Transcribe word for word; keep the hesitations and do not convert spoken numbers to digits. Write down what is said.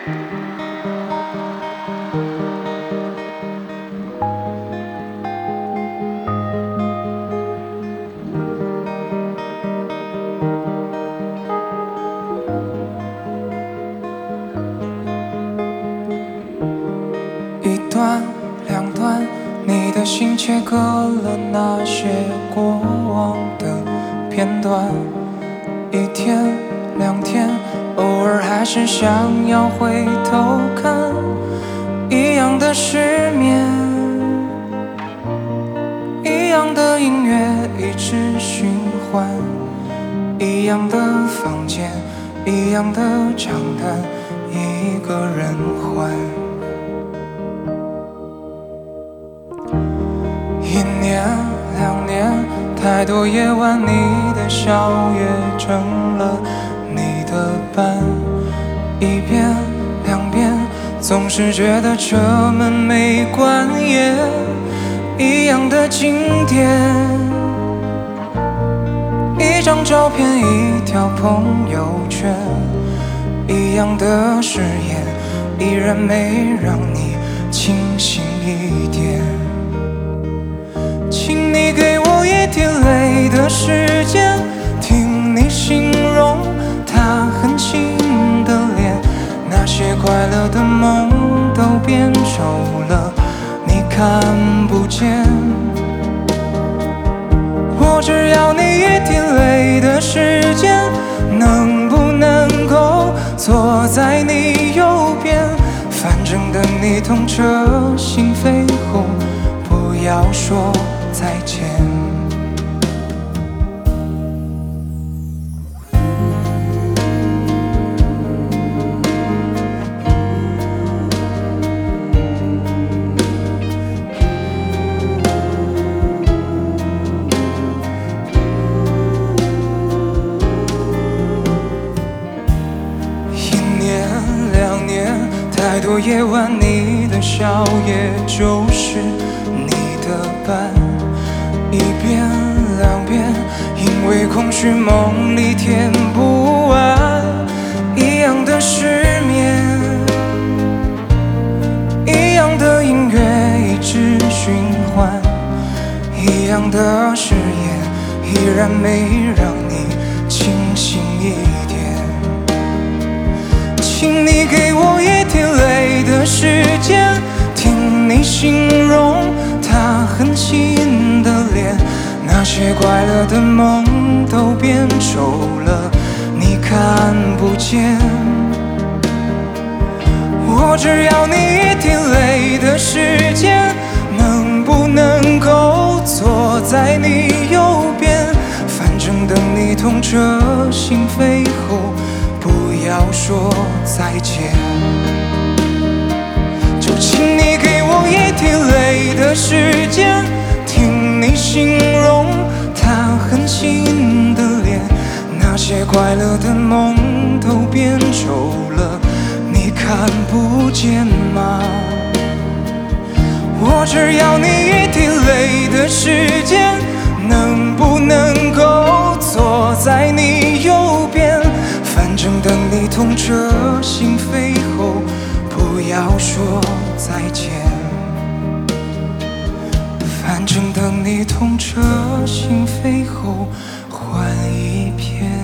一段两段，你的心切割了那些过往的片段。一天两天，偶尔还是想要回头看。一样的失眠，一样的音乐一直循环，一样的房间，一样的账单，一个人还。一年两年，太多夜晚，你的笑也成了你的伴。一遍两遍，总是觉得车门没关也一样的经典。一张照片，一条朋友圈，一样的誓言，依然没让你清醒一点。请你给我一点泪的时间，听你形容他很亲的脸，那些快乐的梦都变丑了，你看不见。我只要你一点泪的时间，能不能够坐在你右边？反正等你痛彻心扉后，不要说再见。一年两年，太多夜晚，你的笑也就是你的伴。一遍两遍，因为空虚梦里填不完，一样的失眠，一样的音乐一直循环，一样的誓言，依然没让你清醒一点。请你给我一点泪的时间，听你形容他很亲的脸，那些快乐的梦都变丑了，你看不见。我只要你一点泪的时间，能不能够坐在你右边？反正等你痛彻心扉后，不要说再见。就请你给我一点泪的时间，听你形容他很亲的脸，那些快乐的梦都变丑了，你看不见吗？我只要你一点泪的时间，能不能够坐在你右边？反正等你痛彻心扉后，不要说再见。反正等你痛彻心扉后，换一片。